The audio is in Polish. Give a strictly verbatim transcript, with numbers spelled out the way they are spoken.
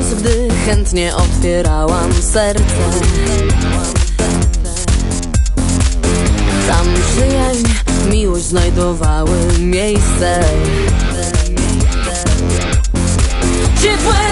czas, gdy chętnie otwierałam serce. Tam przyjaźń, miłość znajdowały miejsce. Ciepłe